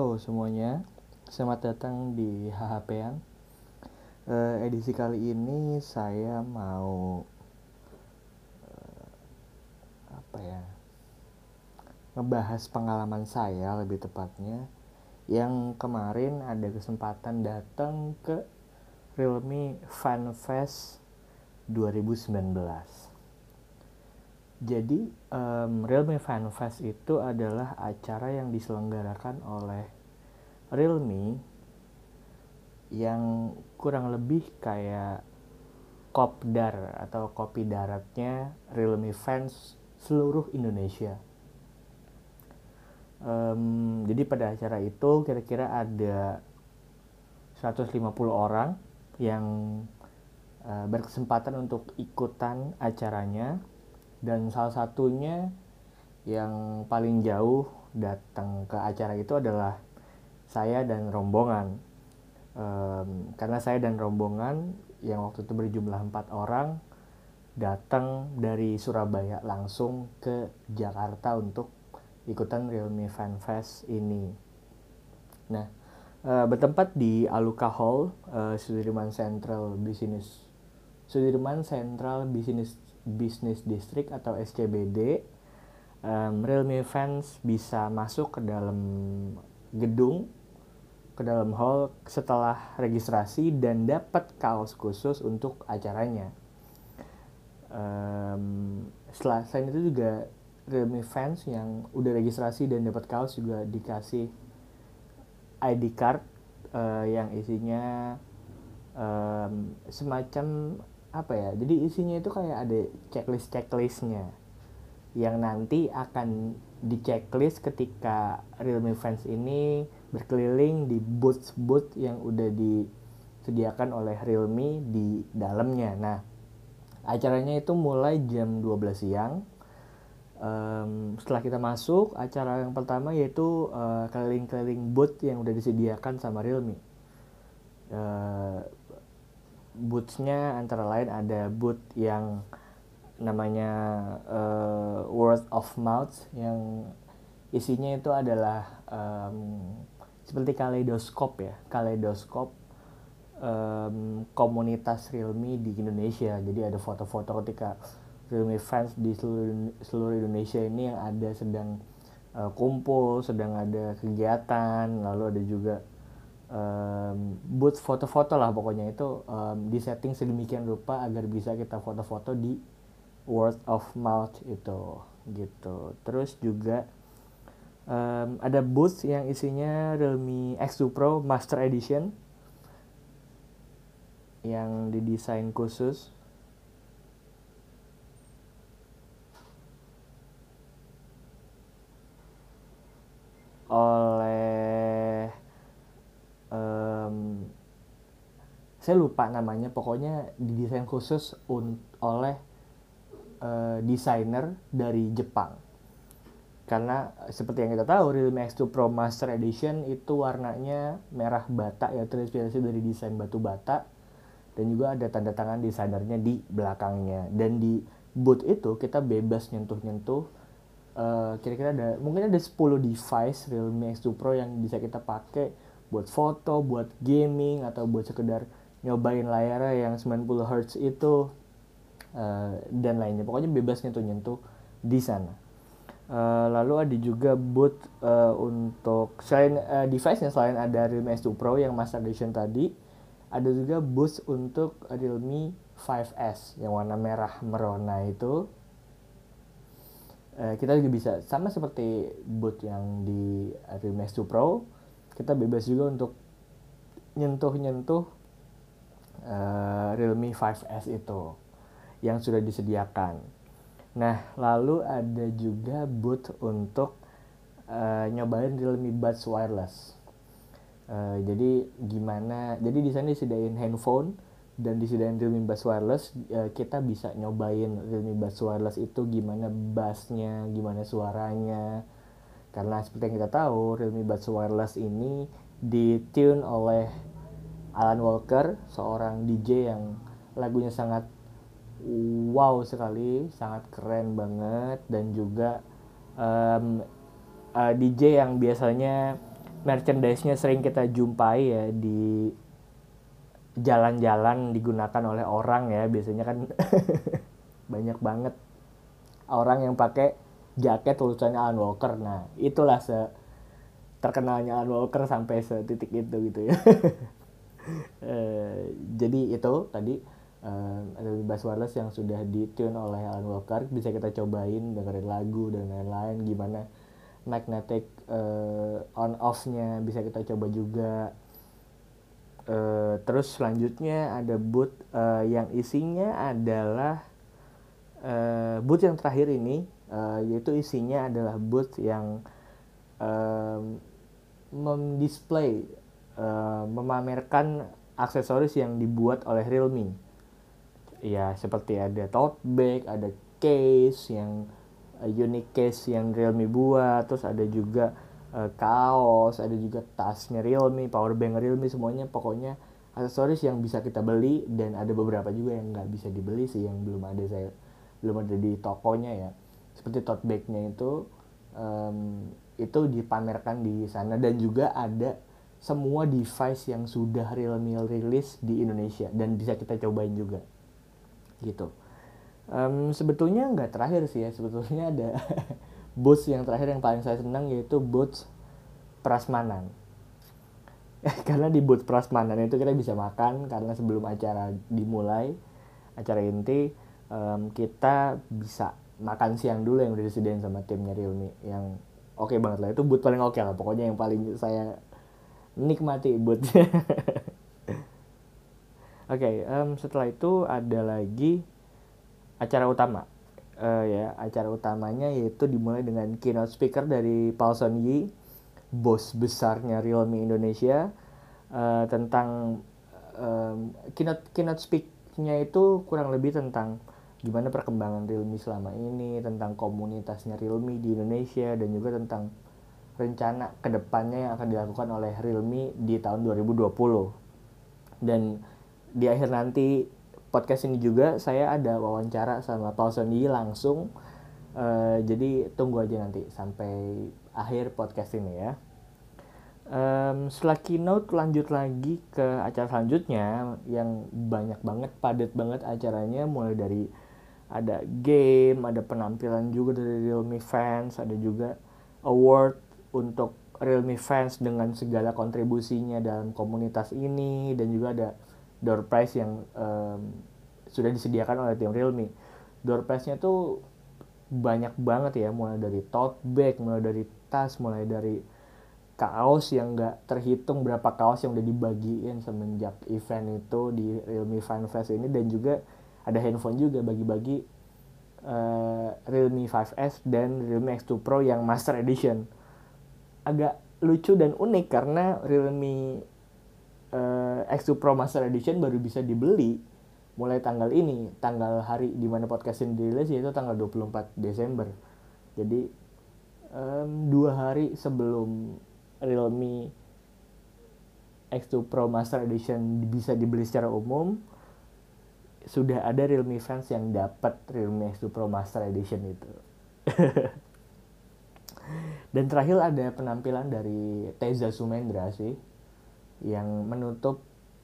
Halo semuanya, selamat datang di HHP-an. Edisi kali ini saya mau ngebahas pengalaman saya lebih tepatnya yang kemarin ada kesempatan datang ke Realme FanFest 2019. Jadi Realme FanFest itu adalah acara yang diselenggarakan oleh Realme yang kurang lebih kayak kopdar atau kopi daratnya Realme fans seluruh Indonesia. Jadi pada acara itu kira-kira ada 150 orang yang berkesempatan untuk ikutan acaranya, dan salah satunya yang paling jauh datang ke acara itu adalah saya dan rombongan. Karena saya dan rombongan yang waktu itu berjumlah 4 orang datang dari Surabaya langsung ke Jakarta untuk ikutan Realme FanFest ini. Nah, bertempat di Aluka Hall, Sudirman Central Business District atau SCBD. Realme fans bisa masuk ke dalam gedung, ke dalam hall setelah registrasi dan dapat kaos khusus untuk acaranya. Selain itu juga Realme fans yang udah registrasi dan dapat kaos juga dikasih ID card yang isinya semacam apa ya, jadi isinya itu kayak ada checklistnya yang nanti akan di checklist ketika Realme fans ini berkeliling di booth yang udah disediakan oleh Realme di dalamnya. Nah, acaranya itu mulai jam 12 siang. Setelah kita masuk, acara yang pertama yaitu keliling-keliling booth yang udah disediakan sama Realme. Boothnya antara lain ada booth yang namanya word of mouth, yang isinya itu adalah seperti kaleidoskop komunitas Realme di Indonesia. Jadi ada foto-foto ketika Realme fans di seluruh Indonesia ini yang ada sedang kumpul, sedang ada kegiatan. Lalu ada juga booth foto-foto lah, pokoknya itu disetting sedemikian rupa agar bisa kita foto-foto di word of mouth itu gitu. Terus juga ada booth yang isinya Realme X2 Pro Master Edition yang didesain khusus oleh saya lupa namanya, pokoknya didesain khusus oleh desainer dari Jepang. Karena seperti yang kita tahu, Realme X2 Pro Master Edition itu warnanya merah bata ya, terinspirasi dari desain batu bata, dan juga ada tanda tangan desainernya di belakangnya. Dan di booth itu kita bebas nyentuh-nyentuh. Kira-kira mungkin ada 10 device Realme X2 Pro yang bisa kita pakai buat foto, buat gaming, atau buat sekedar nyobain layarnya yang 90 Hz itu, dan lainnya. Pokoknya bebas nyentuh-nyentuh di sana. Lalu ada juga booth untuk selain device-nya, selain ada Realme X2 Pro yang Master Edition tadi, ada juga booth untuk Realme 5S yang warna merah merona itu. Kita juga bisa, sama seperti booth yang di Realme X2 Pro, kita bebas juga untuk nyentuh-nyentuh Realme 5S itu yang sudah disediakan. Nah, lalu ada juga booth untuk nyobain Realme Buds Wireless. Jadi di sana disediain handphone dan disediain Realme Buds Wireless. Kita bisa nyobain Realme Buds Wireless itu gimana bassnya, gimana suaranya. Karena seperti yang kita tahu, Realme Buds Wireless ini ditune oleh Alan Walker, seorang DJ yang lagunya sangat wow sekali, sangat keren banget. Dan juga DJ yang biasanya merchandise-nya sering kita jumpai ya di jalan-jalan digunakan oleh orang ya, biasanya kan banyak banget orang yang pakai jaket tulisannya Alan Walker. Nah, itulah terkenalnya Alan Walker sampai setitik itu gitu ya. Jadi itu tadi ada bass wireless yang sudah ditune oleh Alan Walker, bisa kita cobain dengerin lagu dan lain-lain, gimana magnetic on off-nya bisa kita coba juga. Terus selanjutnya ada booth yang isinya adalah booth yang terakhir ini, yaitu isinya adalah booth yang mendisplay, memamerkan aksesoris yang dibuat oleh Realme. Ya, seperti ada tote bag, ada case yang unique case yang Realme buat, terus ada juga kaos, ada juga tasnya Realme, power bank Realme, semuanya pokoknya aksesoris yang bisa kita beli, dan ada beberapa juga yang nggak bisa dibeli sih, yang belum ada di tokonya ya. Seperti tote bagnya itu dipamerkan di sana, dan juga ada semua device yang sudah Realme rilis di Indonesia dan bisa kita cobain juga gitu. Sebetulnya nggak terakhir sih ya, sebetulnya ada booth yang terakhir yang paling saya senang, yaitu booth prasmanan. Karena di booth prasmanan itu kita bisa makan, karena sebelum acara dimulai, acara inti, kita bisa makan siang dulu yang udah disediain sama timnya Realme, yang oke banget lah. Itu booth paling oke lah, pokoknya yang paling saya nikmati boothnya. Oke, setelah itu ada lagi acara utama. Acara utamanya yaitu dimulai dengan keynote speaker dari Paulson Yee, bos besarnya Realme Indonesia, tentang keynote speak-nya itu kurang lebih tentang gimana perkembangan Realme selama ini, tentang komunitasnya Realme di Indonesia, dan juga tentang rencana kedepannya yang akan dilakukan oleh Realme di tahun 2020. Dan di akhir nanti podcast ini juga saya ada wawancara sama Paulson Yee langsung, jadi tunggu aja nanti sampai akhir podcast ini ya. Setelah keynote lanjut lagi ke acara selanjutnya yang banyak banget, padat banget acaranya, mulai dari ada game, ada penampilan juga dari Realme fans, ada juga award untuk Realme fans dengan segala kontribusinya dalam komunitas ini, dan juga ada door prize yang sudah disediakan oleh tim Realme. Door prize-nya tuh banyak banget ya, mulai dari tote bag, mulai dari tas, mulai dari kaos yang nggak terhitung berapa kaos yang udah dibagiin semenjak event itu di Realme Fan Fest ini, dan juga ada handphone juga bagi-bagi, Realme 5S dan Realme X2 Pro yang Master Edition. Agak lucu dan unik karena Realme X2 Pro Master Edition baru bisa dibeli mulai tanggal ini, tanggal hari dimana podcast ini dirilis, yaitu tanggal 24 Desember. Jadi 2 hari sebelum Realme X2 Pro Master Edition bisa dibeli secara umum, sudah ada Realme fans yang dapat Realme X2 Pro Master Edition itu. Dan terakhir ada penampilan dari Teza Sumendra sih, yang menutup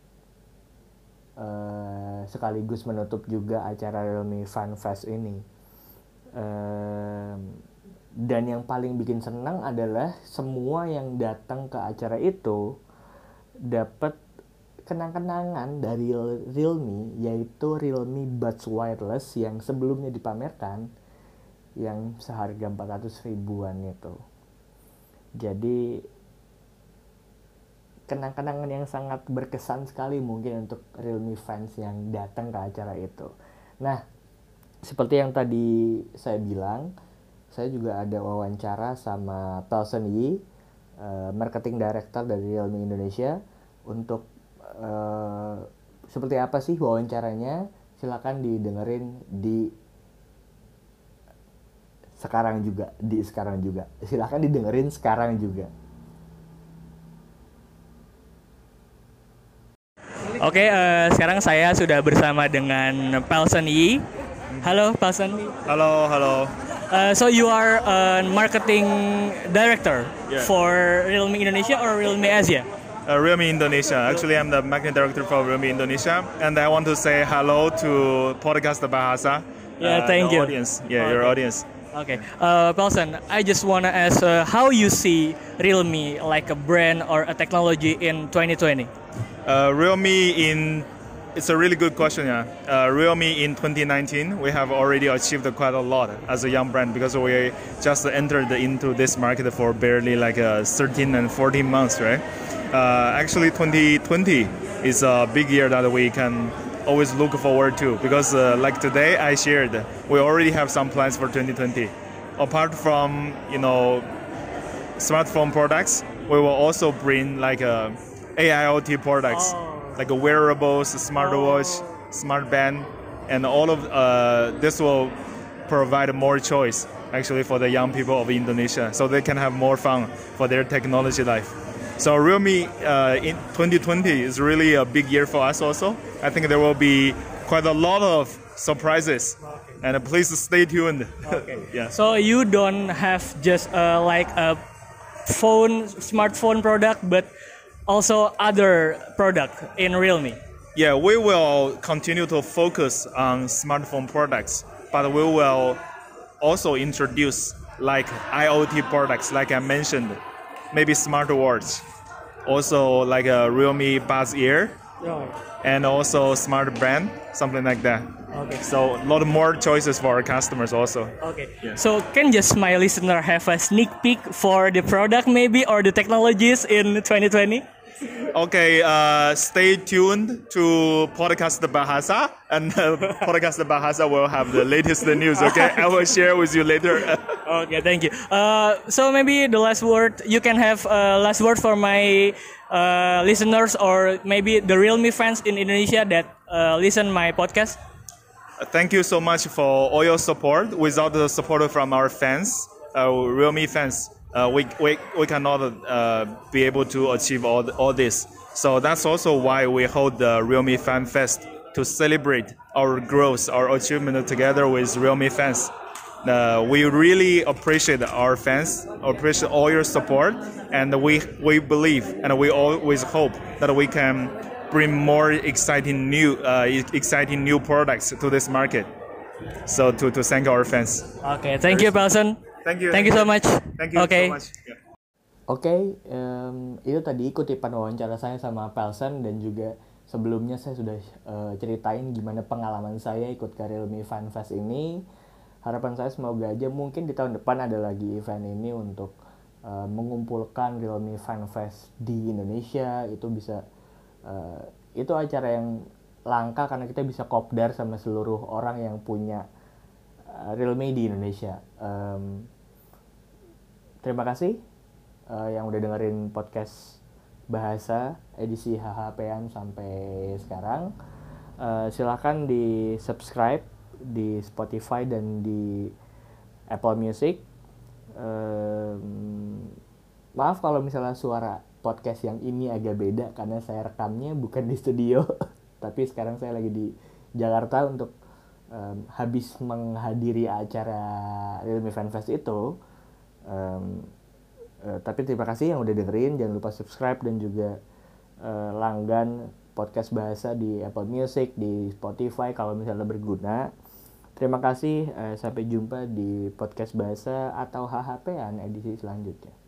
sekaligus menutup juga acara Realme Fan Fest ini. Dan yang paling bikin senang adalah semua yang datang ke acara itu dapat kenang-kenangan dari Realme, yaitu Realme Buds Wireless yang sebelumnya dipamerkan, yang seharga 400 ribuan itu. Jadi kenang-kenangan yang sangat berkesan sekali mungkin untuk Realme fans yang datang ke acara itu. Nah, seperti yang tadi saya bilang, saya juga ada wawancara sama Paulson Yee, marketing director dari Realme Indonesia, untuk seperti apa sih wawancaranya. Silakan didengerin sekarang juga. Silakan didengerin sekarang juga. Oke, sekarang saya sudah bersama dengan Paulson Yee. Halo Paulson. Halo. So you are a marketing director for Realme Indonesia or Realme Asia? Realme Indonesia. Actually, I'm the marketing director for Realme Indonesia, and I want to say hello to Podcast Bahasa. Thank you. Audience. Your audience. Okay, Pelson, I just want to ask how you see Realme like a brand or a technology in 2020? It's a really good question, yeah. Realme in 2019, we have already achieved quite a lot as a young brand because we just entered into this market for barely like 13 and 14 months, right? Actually, 2020 is a big year that we can always look forward to because like today I shared, we already have some plans for 2020. Apart from, smartphone products, we will also bring like AIoT products. Like a wearables, smartwatch, smart band, and all of this will provide more choice actually for the young people of Indonesia, so they can have more fun for their technology life. So Realme in 2020 is really a big year for us also. I think there will be quite a lot of surprises, and please stay tuned. Yeah. So you don't have just like a smartphone product, but also other product in Realme? Yeah, we will continue to focus on smartphone products, but we will also introduce like IoT products, like I mentioned, maybe smartwatch, also like a Realme Buds Ear, and also smart band, something like that. Okay. So a lot more choices for our customers also. Okay. Yeah. So can just my listener have a sneak peek for the product maybe or the technologies in 2020? Okay, stay tuned to Podcast Bahasa, and Podcast Bahasa will have the latest news, okay? I will share with you later. Okay, thank you. So maybe the last word, you can have last word for my listeners or maybe the Realme fans in Indonesia that listen my podcast. Thank you so much for all your support. Without the support from our fans, Realme fans, we cannot be able to achieve all this. So that's also why we hold the Realme Fan Fest to celebrate our growth, our achievement together with Realme fans. We really appreciate our fans, appreciate all your support, and we believe and we always hope that we can bring more exciting new products to this market. So to thank our fans. Okay, thank you, Pelson. Thank you so much. Thank you so much. Yeah. Oke, itu tadi kutipan wawancara saya sama Pelson, dan juga sebelumnya saya sudah ceritain gimana pengalaman saya ikut ke Realme Fan Fest ini. Harapan saya semoga aja mungkin di tahun depan ada lagi event ini untuk mengumpulkan Realme Fan Fest di Indonesia. Itu bisa itu acara yang langka karena kita bisa kopdar sama seluruh orang yang punya Realme di Indonesia. Terima kasih yang udah dengerin podcast bahasa edisi HHP-an sampai sekarang. Silakan di subscribe di Spotify dan di Apple Music. Maaf kalau misalnya suara podcast yang ini agak beda karena saya rekamnya bukan di studio tapi sekarang saya lagi di Jakarta untuk habis menghadiri acara Realme Fan Fest itu. Tapi terima kasih yang udah dengerin. Jangan lupa subscribe dan juga langgan podcast bahasa di Apple Music, di Spotify kalau misalnya berguna. Terima kasih, sampai jumpa di podcast bahasa atau HHP-an edisi selanjutnya.